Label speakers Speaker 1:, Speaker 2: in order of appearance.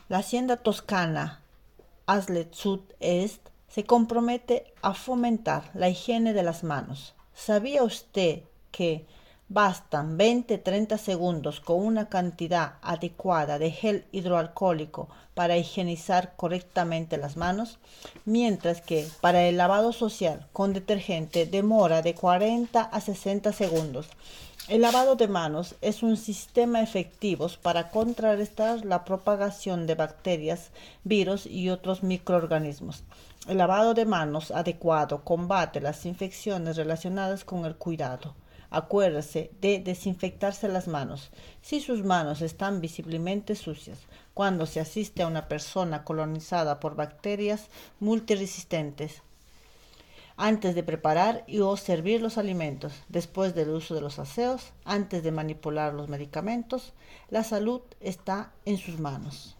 Speaker 1: La hacienda toscana Aslet Sud-Est se compromete a fomentar la higiene de las manos. ¿Sabía usted que bastan 20-30 segundos con una cantidad adecuada de gel hidroalcohólico para higienizar correctamente las manos? Mientras que para el lavado social con detergente demora de 40 a 60 segundos. El lavado de manos es un sistema efectivo para contrarrestar la propagación de bacterias, virus y otros microorganismos. El lavado de manos adecuado combate las infecciones relacionadas con el cuidado. Acuérdese de desinfectarse las manos si sus manos están visiblemente sucias cuando se asiste a una persona colonizada por bacterias multiresistentes, antes de preparar y o servir los alimentos, después del uso de los aseos, antes de manipular los medicamentos. La salud está en sus manos.